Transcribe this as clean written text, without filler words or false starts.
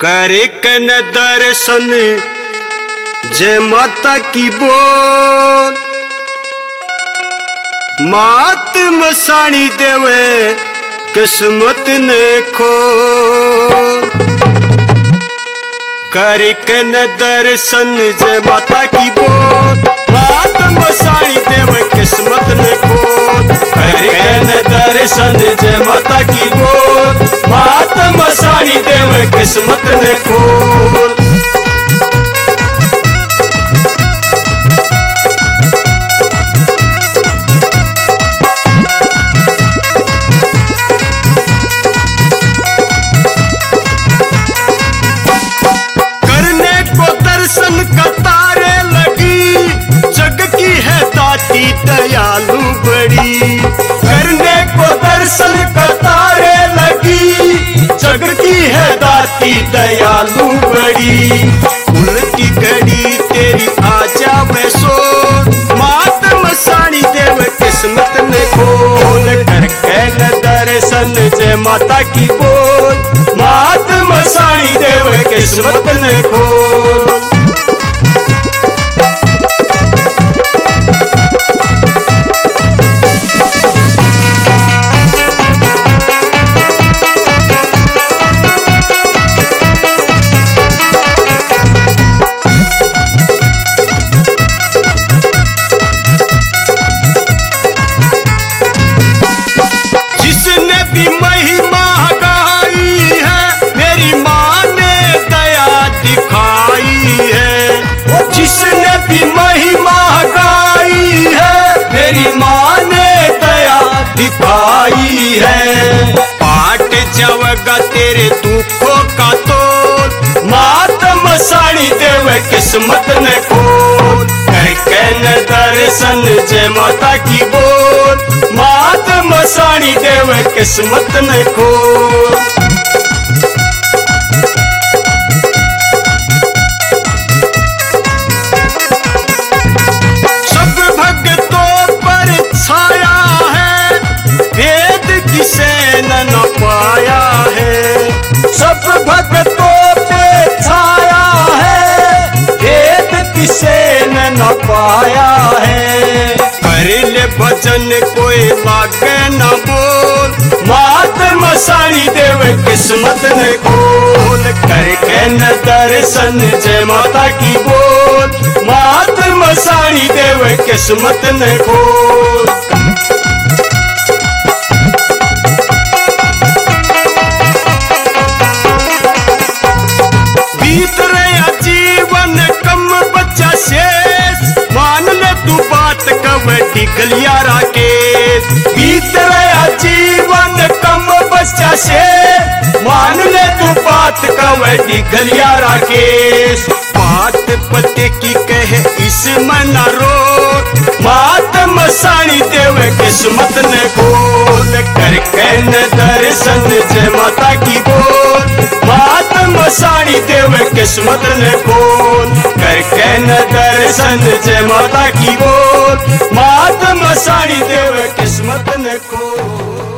करे कन दर्शन जय माता की बोल मात मसाणी देवे किस्मत ने खोल। करे कन दर्शन जय माता की बोल मात मसाणी देवे किस्मत ने खोल। करे कन दर्शन जय माता की बोल मात मसाणी देवे किस्मत ने खोल। कतारे लगी जग की है दाती दयालु बड़ी। करने को दर्शन कतारे लगी जग की है दाती दयालु बड़ी। उल्टी घड़ी तेरी आजा मैं सो मात मसाणी देव किस्मत में खोल। करके न दर्शन जय माता की बोल मात मसाणी देव किस्मत में खोल। जिसने भी महिमा गाई है मेरी माँ ने दया दिखाई है। पाट जावगा तेरे दुखों का तोल मात मसाणी देव किस्मत ने खोल। करके न दर्शन जय माता की बोल मात मसाणी देव किस्मत ने खोल। न पाया है सब भक्तों पे छाया है भेद किसे न पाया है। कर ले भजन कोई लागे न बोल मात मसाणी देव किस्मत ने खोल। करके न दर्शन जय माता की बोल मात मसाणी देव किस्मत ने खोल। मान ले तू बात कबड्डी गलियारा के बीत रहा जीवन कम बच्चा से। मान ले तू बात कबड्डी गलियारा के बात पते की कहे इस मना रो मात मसाणी देव किस्मत ने खोल। करके न दर्शन जय माता की बोल मात मसाणी देव किस्मत ने खोल। करके न दर्शन जय माता की बोल मात मसाणी देव किस्मत ने खोल।